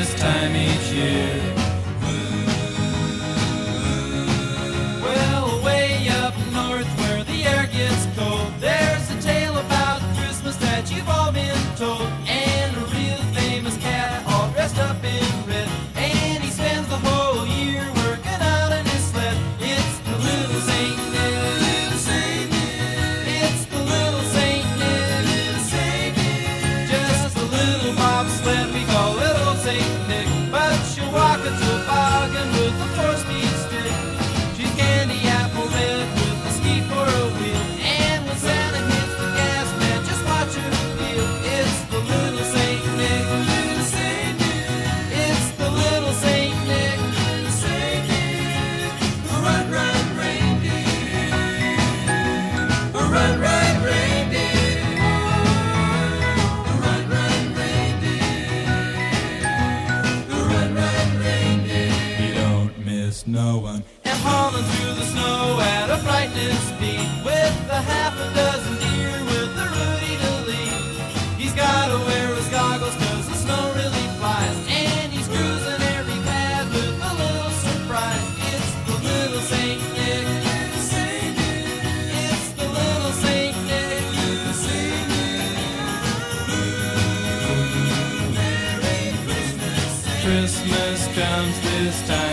this time each year. Well, way up north where the air gets cold, there's a tale about Christmas that you've all been told. And a real famous cat all dressed up in red, and he spends the whole year working out in his sled. It's the little Saint Nick, little Saint Nick. It's the little Saint Nick, little Saint Nick. Just a little bobsled we call little Saint Nick, but she'll walk a toboggan with a four-speed stick. She's candy apple red with a ski for a wheel, and when Santa hits the gas, man, just watch her feel. It's the little Saint Nick, little Saint Nick. It's the little Saint Nick, little Saint Nick. Run, run, reindeer. Run, run, reindeer. Run, run, reindeer. Run, run, reindeer. You don't miss no one. And hauling through the snow at a frightening speed, with a half a dozen deer with a Rudy to lead. He's gotta wear his goggles 'cause the snow really flies, and he's cruising every path with a little surprise. It's the little Saint Nick, little Saint Nick. It's the little Saint Nick, little Saint Nick. Merry Christmas. Christmas comes this time